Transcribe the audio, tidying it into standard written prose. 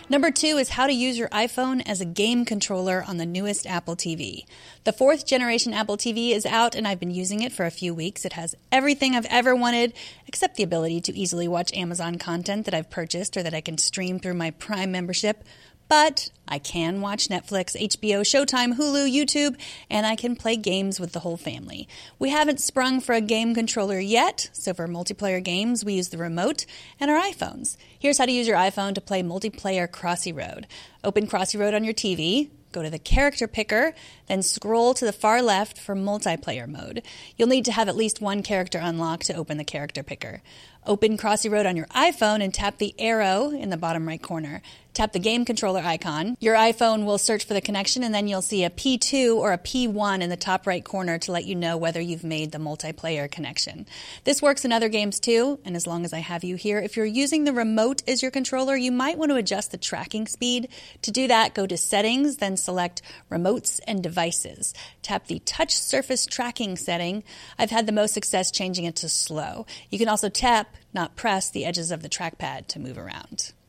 Number 2 is how to use your iPhone as a game controller on the newest Apple TV. The 4th generation Apple TV is out, and I've been using it for a few weeks. It has everything I've ever wanted, except the ability to easily watch Amazon content that I've purchased or that I can stream through my Prime membership. But I can watch Netflix, HBO, Showtime, Hulu, YouTube, and I can play games with the whole family. We haven't sprung for a game controller yet, so for multiplayer games, we use the remote and our iPhones. Here's how to use your iPhone to play multiplayer Crossy Road. Open Crossy Road on your TV. Go to the character picker, then scroll to the far left for multiplayer mode. You'll need to have at least one character unlocked to open the character picker. Open Crossy Road on your iPhone and tap the arrow in the bottom right corner. Tap the game controller icon. Your iPhone will search for the connection, and then you'll see a P2 or a P1 in the top right corner to let you know whether you've made the multiplayer connection. This works in other games too, and as long as I have you here, if you're using the remote as your controller, you might want to adjust the tracking speed. To do that, go to Settings, then select Remotes and Devices. Tap the Touch Surface Tracking setting. I've had the most success changing it to slow. You can also tap, not press, the edges of the trackpad to move around.